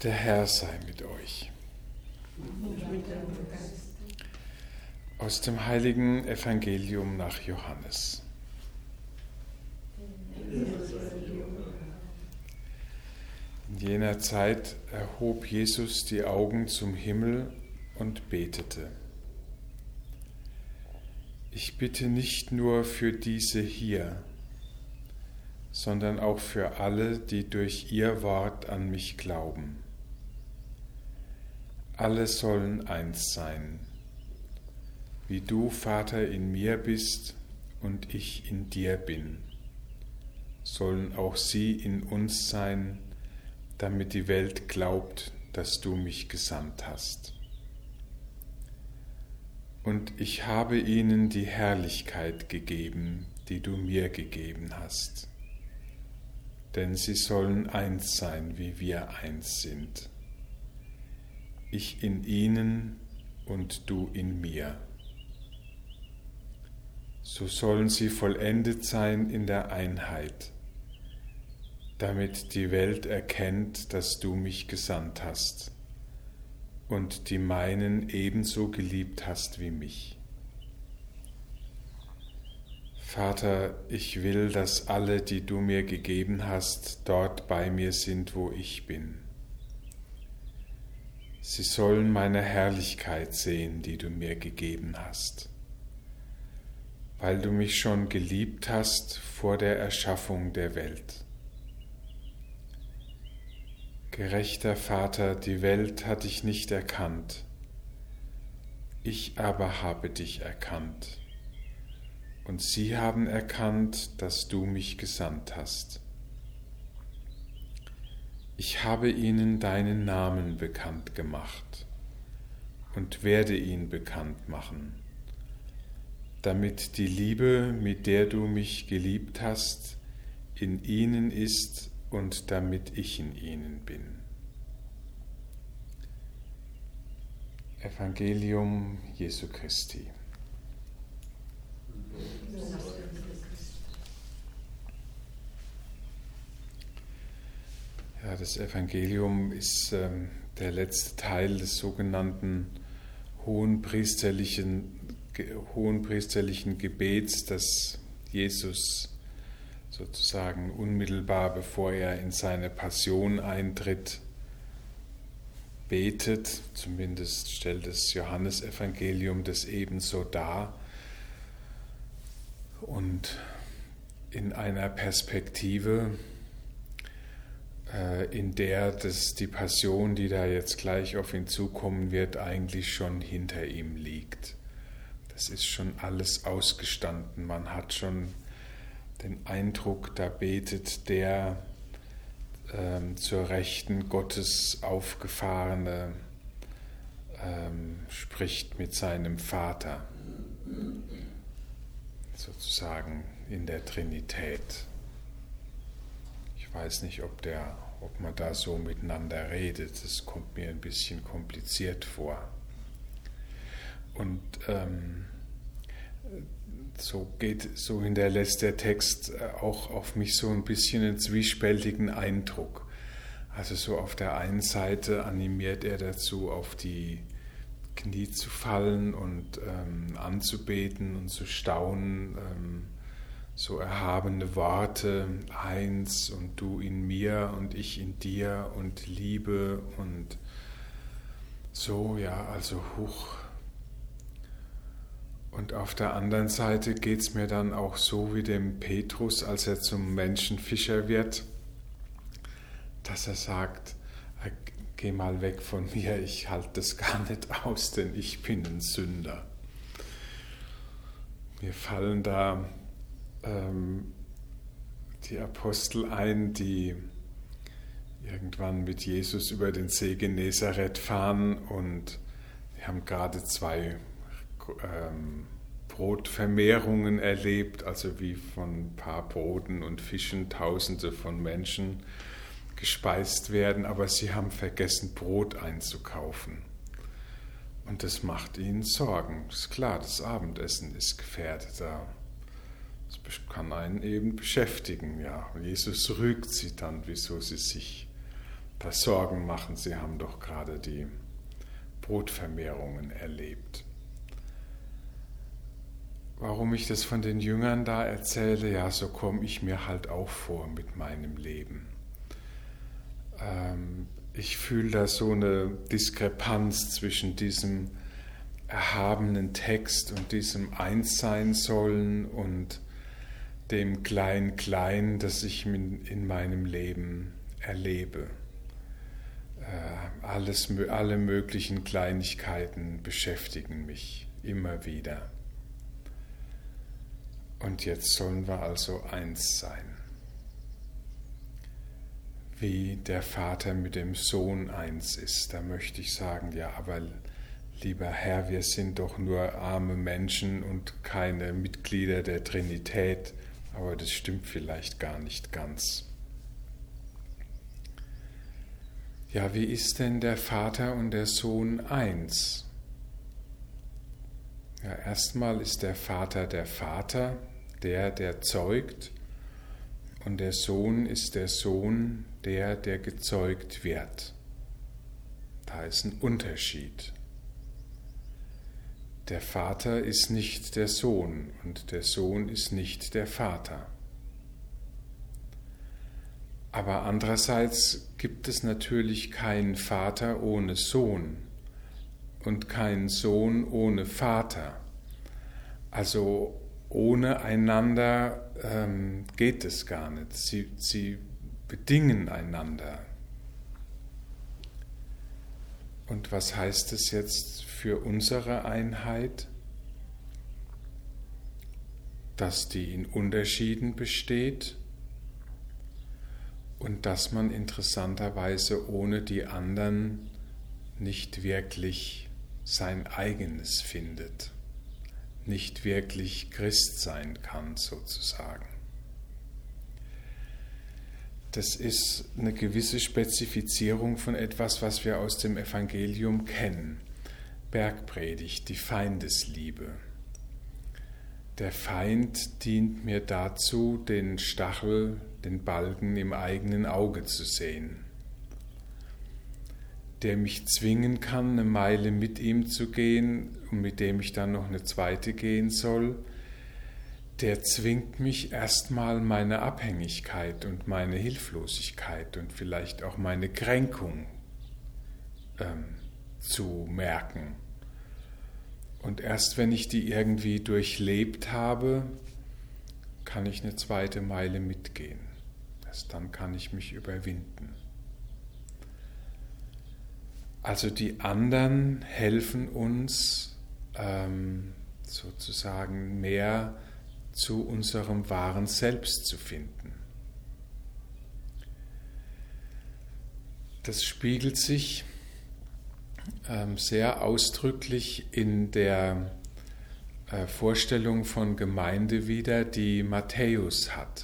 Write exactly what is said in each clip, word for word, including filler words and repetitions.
Der Herr sei mit euch. Aus dem heiligen Evangelium nach Johannes. In jener Zeit erhob Jesus die Augen zum Himmel und betete: Ich bitte nicht nur für diese hier, sondern auch für alle, die durch ihr Wort an mich glauben. Alle sollen eins sein, wie du, Vater, in mir bist und ich in dir bin, sollen auch sie in uns sein, damit die Welt glaubt, dass du mich gesandt hast. Und ich habe ihnen die Herrlichkeit gegeben, die du mir gegeben hast, denn sie sollen eins sein, wie wir eins sind. Ich in ihnen und du in mir. So sollen sie vollendet sein in der Einheit, damit die Welt erkennt, dass du mich gesandt hast und die meinen ebenso geliebt hast wie mich. Vater, ich will, dass alle, die du mir gegeben hast, dort bei mir sind, wo ich bin. Sie sollen meine Herrlichkeit sehen, die du mir gegeben hast, weil du mich schon geliebt hast vor der Erschaffung der Welt. Gerechter Vater, die Welt hat dich nicht erkannt, ich aber habe dich erkannt, und sie haben erkannt, dass du mich gesandt hast. Ich habe ihnen deinen Namen bekannt gemacht und werde ihn bekannt machen, damit die Liebe, mit der du mich geliebt hast, in ihnen ist und damit ich in ihnen bin. Evangelium Jesu Christi. Ja, das Evangelium ist ähm, der letzte Teil des sogenannten hohenpriesterlichen, ge, hohenpriesterlichen Gebets, das Jesus sozusagen unmittelbar bevor er in seine Passion eintritt, betet. Zumindest stellt das Johannesevangelium das ebenso dar. Und in einer Perspektive, in der das, die Passion, die da jetzt gleich auf ihn zukommen wird, eigentlich schon hinter ihm liegt. Das ist schon alles ausgestanden. Man hat schon den Eindruck, da betet der ähm, zur Rechten Gottes aufgefahrene, ähm, spricht mit seinem Vater, sozusagen in der Trinität. Ich weiß nicht, ob, der, ob man da so miteinander redet. Das kommt mir ein bisschen kompliziert vor. Und ähm, so geht, so hinterlässt der Text auch auf mich so ein bisschen einen zwiespältigen Eindruck. Also so auf der einen Seite animiert er dazu, auf die Knie zu fallen und ähm, anzubeten und zu staunen, ähm, so erhabene Worte, eins und du in mir und ich in dir und Liebe und so, ja, also hoch. Und auf der anderen Seite geht es mir dann auch so wie dem Petrus, als er zum Menschenfischer wird, dass er sagt, geh mal weg von mir, ich halte das gar nicht aus, denn ich bin ein Sünder. Mir fallen da ähm, die Apostel ein, die irgendwann mit Jesus über den See Genezareth fahren und die haben gerade zwei ähm, Brotvermehrungen erlebt, also wie von ein paar Broten und Fischen Tausende von Menschen gespeist werden, aber sie haben vergessen, Brot einzukaufen. Und das macht ihnen Sorgen. Das ist klar, das Abendessen ist gefährdet. Das kann einen eben beschäftigen. Ja. Jesus rügt sie dann, wieso sie sich paar Sorgen machen. Sie haben doch gerade die Brotvermehrungen erlebt. Warum ich das von den Jüngern da erzähle, ja, so komme ich mir halt auch vor mit meinem Leben. Ähm, ich fühle da so eine Diskrepanz zwischen diesem erhabenen Text und diesem Einssein sollen und dem Klein-Klein, das ich in meinem Leben erlebe. Äh, alles, alle möglichen Kleinigkeiten beschäftigen mich immer wieder. Und jetzt sollen wir also eins sein. Wie der Vater mit dem Sohn eins ist, da möchte ich sagen, ja, aber lieber Herr, wir sind doch nur arme Menschen und keine Mitglieder der Trinität, aber das stimmt vielleicht gar nicht ganz. Ja, wie ist denn der Vater und der Sohn eins? Ja, erstmal ist der Vater der Vater, der, der zeugt, und der Sohn ist der Sohn, der, der gezeugt wird. Da ist ein Unterschied. Der Vater ist nicht der Sohn und der Sohn ist nicht der Vater. Aber andererseits gibt es natürlich keinen Vater ohne Sohn und keinen Sohn ohne Vater. Also ohne einander ähm, geht es gar nicht. Sie, sie bedingen einander. Und was heißt es jetzt für unsere Einheit? Dass die in Unterschieden besteht und dass man interessanterweise ohne die anderen nicht wirklich sein eigenes findet, nicht wirklich Christ sein kann sozusagen. Das ist eine gewisse Spezifizierung von etwas, was wir aus dem Evangelium kennen. Bergpredigt, die Feindesliebe. Der Feind dient mir dazu, den Stachel, den Balken im eigenen Auge zu sehen, der mich zwingen kann, eine Meile mit ihm zu gehen und mit dem ich dann noch eine zweite gehen soll, der zwingt mich erstmal meine Abhängigkeit und meine Hilflosigkeit und vielleicht auch meine Kränkung ähm, zu merken. Und erst wenn ich die irgendwie durchlebt habe, kann ich eine zweite Meile mitgehen. Erst dann kann ich mich überwinden. Also die anderen helfen uns ähm, sozusagen mehr zu unserem wahren Selbst zu finden. Das spiegelt sich ähm, sehr ausdrücklich in der äh, Vorstellung von Gemeinde wider, die Matthäus hat.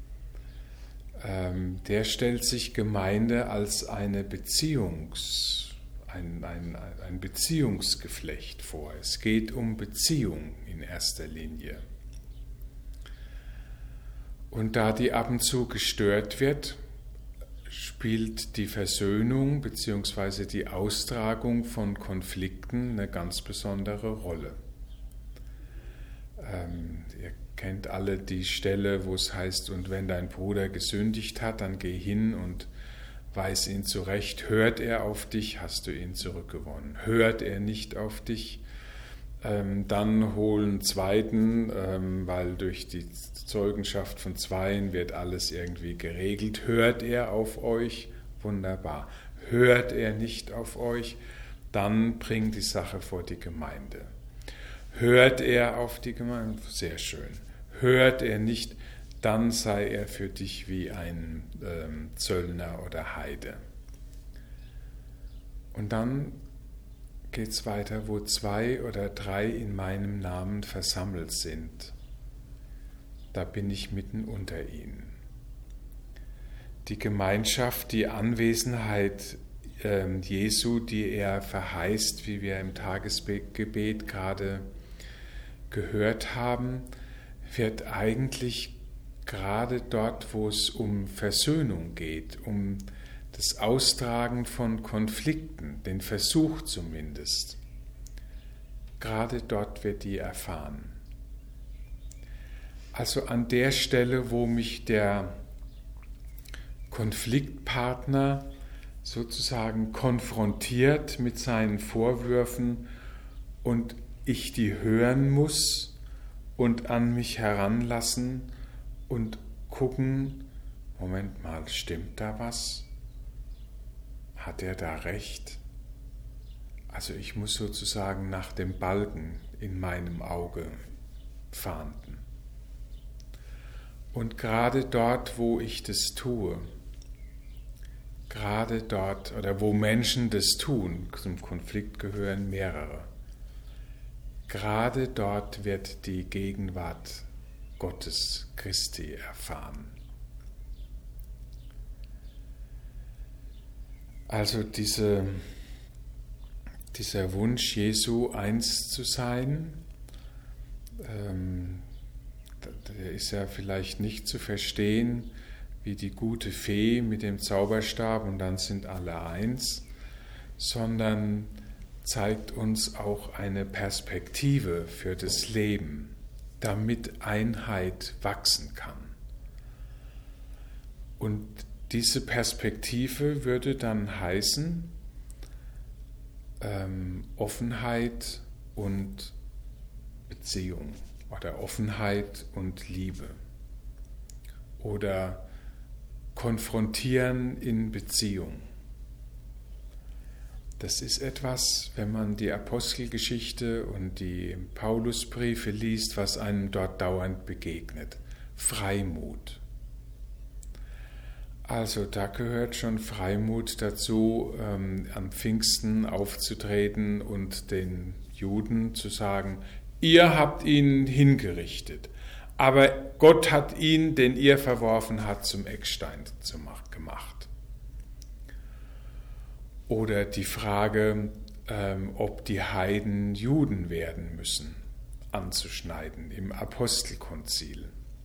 Ähm, der stellt sich Gemeinde als eine Beziehungs Ein, ein, ein Beziehungsgeflecht vor. Es geht um Beziehung in erster Linie. Und da die ab und zu gestört wird, spielt die Versöhnung bzw. die Austragung von Konflikten eine ganz besondere Rolle. Ähm, ihr kennt alle die Stelle, wo es heißt, und wenn dein Bruder gesündigt hat, dann geh hin und weis ihn zurecht. Hört er auf dich, hast du ihn zurückgewonnen. Hört er nicht auf dich, ähm, dann hol einen zweiten, ähm, weil durch die Zeugenschaft von Zweien wird alles irgendwie geregelt. Hört er auf euch? Wunderbar. Hört er nicht auf euch? Dann bringt die Sache vor die Gemeinde. Hört er auf die Gemeinde? Sehr schön. Hört er nicht, dann sei er für dich wie ein ähm, Zöllner oder Heide. Und dann geht es weiter, wo zwei oder drei in meinem Namen versammelt sind, da bin ich mitten unter ihnen. Die Gemeinschaft, die Anwesenheit äh, Jesu, die er verheißt, wie wir im Tagesgebet gerade gehört haben, wird eigentlich gerade dort, wo es um Versöhnung geht, um das Austragen von Konflikten, den Versuch zumindest. Gerade dort wird die erfahren. Also an der Stelle, wo mich der Konfliktpartner sozusagen konfrontiert mit seinen Vorwürfen und ich die hören muss und an mich heranlassen und gucken, Moment mal, stimmt da was? Hat er da recht? Also ich muss sozusagen nach dem Balken in meinem Auge fahnden. Und gerade dort, wo ich das tue, gerade dort, oder wo Menschen das tun, zum Konflikt gehören mehrere, gerade dort wird die Gegenwart Gottes Christi erfahren. Also diese, dieser Wunsch Jesu, eins zu sein, ähm, der ist ja vielleicht nicht zu verstehen wie die gute Fee mit dem Zauberstab und dann sind alle eins, sondern zeigt uns auch eine Perspektive für das Leben, damit Einheit wachsen kann. Und diese Perspektive würde dann heißen, ähm, Offenheit und Beziehung oder Offenheit und Liebe oder Konfrontieren in Beziehung. Das ist etwas, wenn man die Apostelgeschichte und die Paulusbriefe liest, was einem dort dauernd begegnet. Freimut. Also da gehört schon Freimut dazu, ähm, am Pfingsten aufzutreten und den Juden zu sagen, ihr habt ihn hingerichtet, aber Gott hat ihn, den ihr verworfen habt, zum Eckstein gemacht. Oder die Frage, ähm, ob die Heiden Juden werden müssen, anzuschneiden im Apostelkonzil.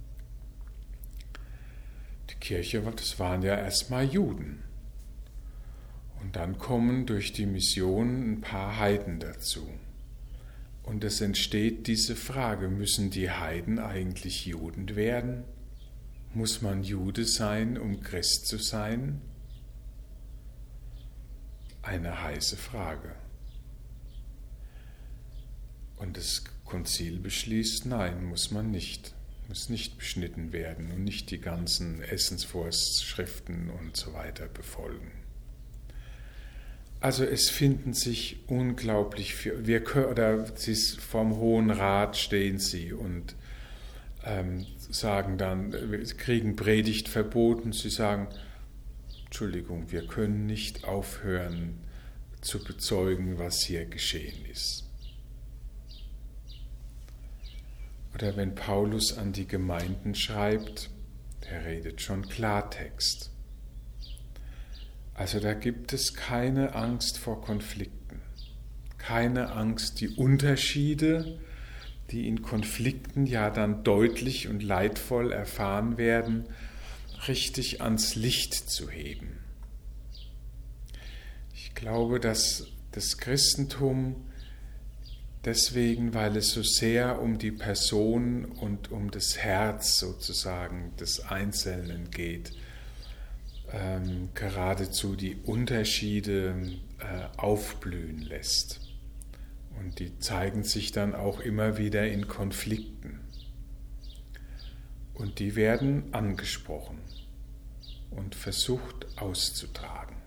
Die Kirche, das waren ja erstmal Juden. Und dann kommen durch die Mission ein paar Heiden dazu. Und es entsteht diese Frage, müssen die Heiden eigentlich Juden werden? Muss man Jude sein, um Christ zu sein? Eine heiße Frage. Und das Konzil beschließt, nein, muss man nicht. Muss nicht beschnitten werden und nicht die ganzen Essensvorschriften und so weiter befolgen. Also es finden sich unglaublich viel, wir können, oder sie vom Hohen Rat stehen sie und ähm, sagen dann, wir kriegen Predigt verboten, sie sagen, Entschuldigung, wir können nicht aufhören zu bezeugen, was hier geschehen ist. Oder wenn Paulus an die Gemeinden schreibt, der redet schon Klartext. Also da gibt es keine Angst vor Konflikten, keine Angst, die Unterschiede, die in Konflikten ja dann deutlich und leidvoll erfahren werden, richtig ans Licht zu heben. Ich glaube, dass das Christentum deswegen, weil es so sehr um die Person und um das Herz sozusagen des Einzelnen geht, ähm, geradezu die Unterschiede äh, aufblühen lässt. Und die zeigen sich dann auch immer wieder in Konflikten. Und die werden angesprochen und versucht auszutragen.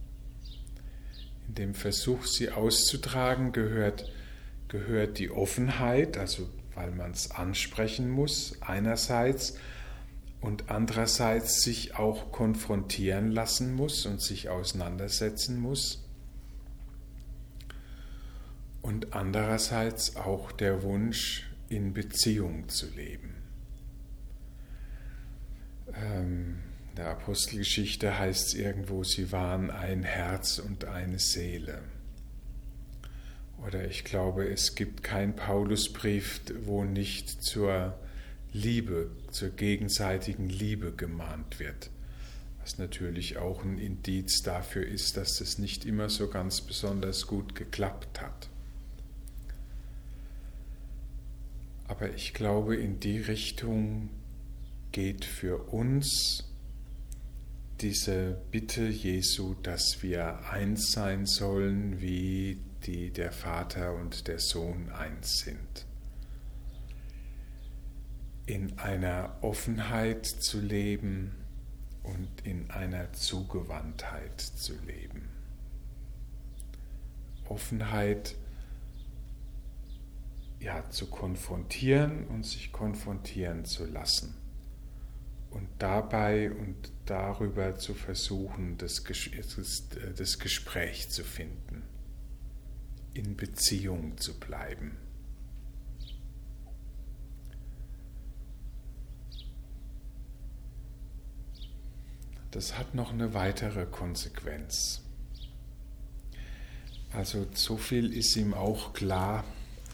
In dem Versuch, sie auszutragen, gehört, gehört die Offenheit, also weil man es ansprechen muss, einerseits, und andererseits sich auch konfrontieren lassen muss und sich auseinandersetzen muss. Und andererseits auch der Wunsch, in Beziehung zu leben. Ähm, in der Apostelgeschichte heißt es irgendwo, sie waren ein Herz und eine Seele. Oder ich glaube, es gibt keinen Paulusbrief, wo nicht zur Liebe, zur gegenseitigen Liebe gemahnt wird. Was natürlich auch ein Indiz dafür ist, dass es nicht immer so ganz besonders gut geklappt hat. Aber ich glaube, in die Richtung geht für uns diese Bitte Jesu, dass wir eins sein sollen, wie die der Vater und der Sohn eins sind. In einer Offenheit zu leben und in einer Zugewandtheit zu leben. Offenheit, ja, zu konfrontieren und sich konfrontieren zu lassen. Und dabei und darüber zu versuchen, das, das Gespräch zu finden, in Beziehung zu bleiben. Das hat noch eine weitere Konsequenz. Also so viel ist ihm auch klar,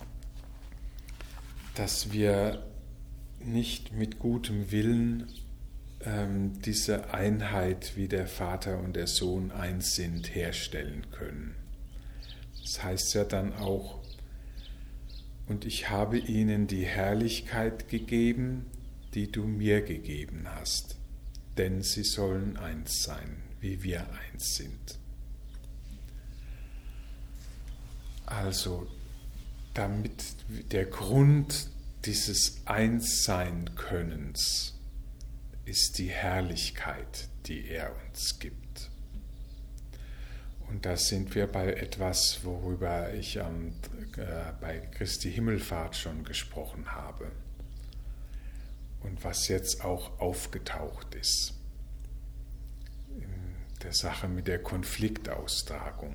dass wir nicht mit gutem Willen ähm, diese Einheit, wie der Vater und der Sohn eins sind, herstellen können. Das heißt ja dann auch, und ich habe ihnen die Herrlichkeit gegeben, die du mir gegeben hast, denn sie sollen eins sein, wie wir eins sind. Also, damit der Grund dieses Einssein-Könnens ist die Herrlichkeit, die er uns gibt. Und da sind wir bei etwas, worüber ich ähm, äh, bei Christi Himmelfahrt schon gesprochen habe und was jetzt auch aufgetaucht ist in der Sache mit der Konfliktaustragung.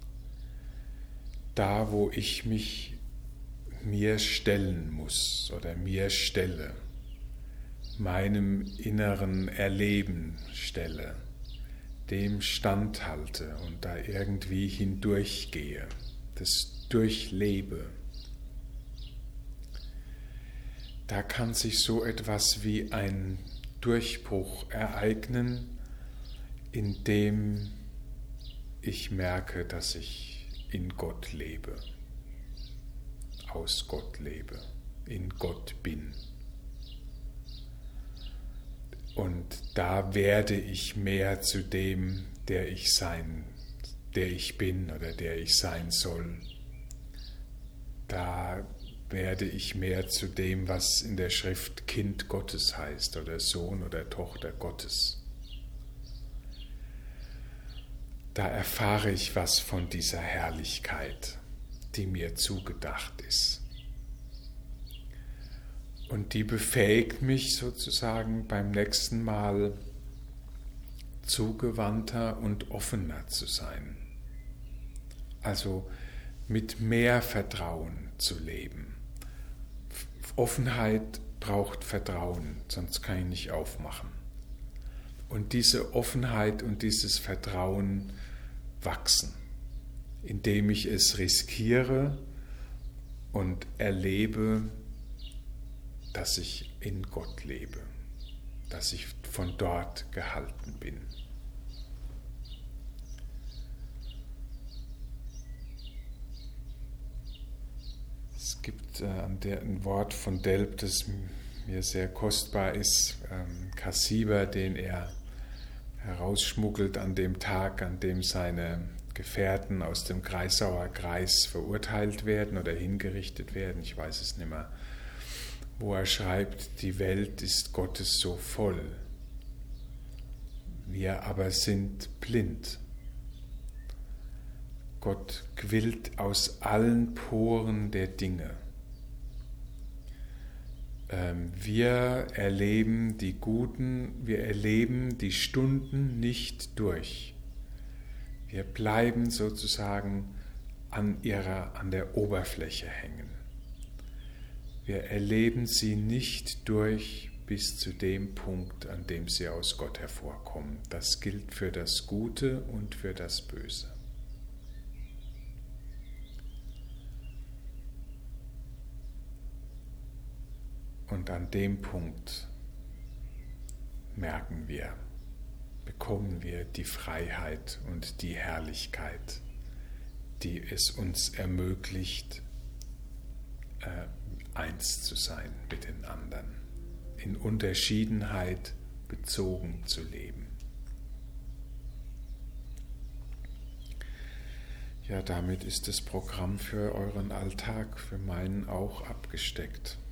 Da, wo ich mich mir stellen muss oder mir stelle, meinem inneren Erleben stelle, dem standhalte und da irgendwie hindurchgehe, das durchlebe. Da kann sich so etwas wie ein Durchbruch ereignen, in dem ich merke, dass ich in Gott lebe, aus Gott lebe, in Gott bin. Und da werde ich mehr zu dem, der ich sein, der ich bin oder der ich sein soll. Da werde ich mehr zu dem, was in der Schrift Kind Gottes heißt oder Sohn oder Tochter Gottes. Da erfahre ich was von dieser Herrlichkeit, die mir zugedacht ist. Und die befähigt mich sozusagen beim nächsten Mal zugewandter und offener zu sein. Also mit mehr Vertrauen zu leben. Offenheit braucht Vertrauen, sonst kann ich nicht aufmachen. Und diese Offenheit und dieses Vertrauen wachsen, indem ich es riskiere und erlebe, dass ich in Gott lebe, dass ich von dort gehalten bin. Es gibt äh, ein Wort von Delp, das mir sehr kostbar ist, ähm, Cassiber, den er herausschmuggelt an dem Tag, an dem seine Gefährten aus dem Kreisauer Kreis verurteilt werden oder hingerichtet werden, ich weiß es nicht mehr, wo er schreibt, die Welt ist Gottes so voll, wir aber sind blind. Gott quillt aus allen Poren der Dinge. Wir erleben die guten, wir erleben die Stunden nicht durch. Wir bleiben sozusagen an ihrer, an der Oberfläche hängen. Wir erleben sie nicht durch bis zu dem Punkt, an dem sie aus Gott hervorkommen. Das gilt für das Gute und für das Böse. Und an dem Punkt merken wir, bekommen wir die Freiheit und die Herrlichkeit, die es uns ermöglicht, äh, eins zu sein mit den anderen, in Unterschiedenheit bezogen zu leben. Ja, damit ist das Programm für euren Alltag, für meinen auch abgesteckt.